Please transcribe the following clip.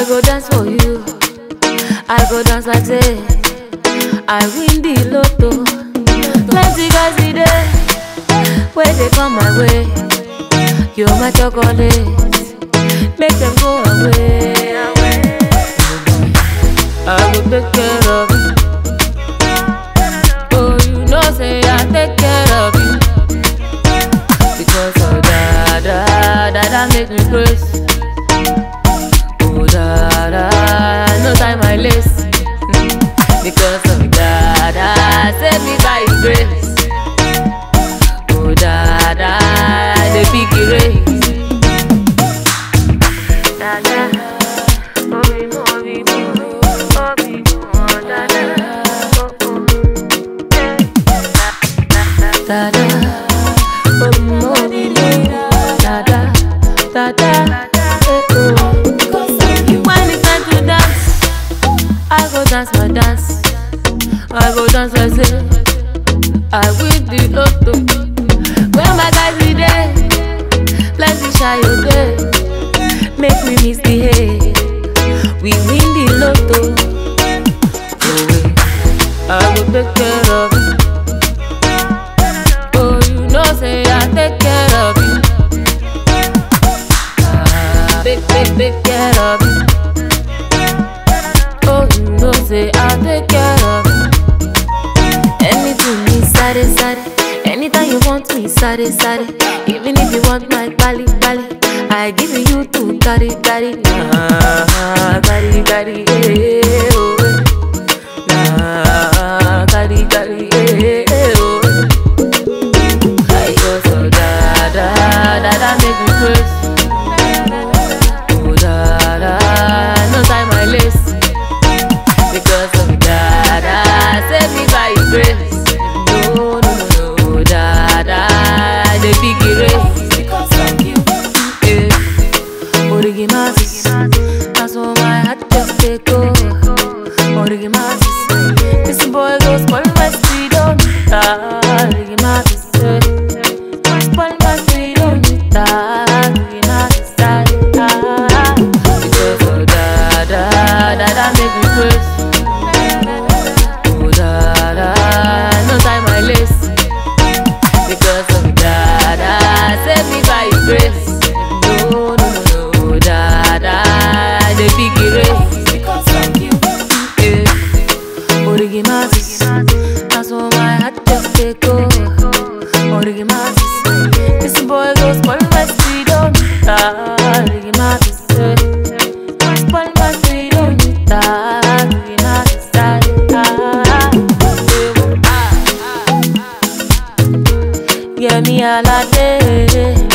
I go dance for you. I go dance like say I win the lotto. Plenty guys be there when they come my way. You're my chocolate, make them go away. I will take care of you. Oh, you know say I take care of you. Because of that make me crazy. Oh, no time I lace. Because of that, save me by His grace. Oh, the big race. When it's time to dance, I go dance my dance. I go dance like say I win the lotto. When my guys be there, plenty shy you there, make me misbehave. We win the lotto. Oh wait, I will take care of you. Oh, you know say I take care of you. Take care of you. Oh, you know say I take care of you. Anything me side. Anytime you want me side. Even if you want my bali, I give you to carry. Carry, yeah, oh. Nah, carry, yeah, oh. I go so that make me crazy. No time I lace. Because of that, save me by His grace. No, the big race. Because of you, Origimatis, that's all my heart just take go. Origimatis, this boy goes spoil my freedom. Origimatis, spoil my freedom. That make me crazy. Oh, no time I lace. Because of that, save me by His grace. No, the big race. Because of you, Origimatis, that's all my heart just take go. Origimatis, this boy goes spoil my freedom. Origimatis, spoil my freedom. Yeah, me all a day.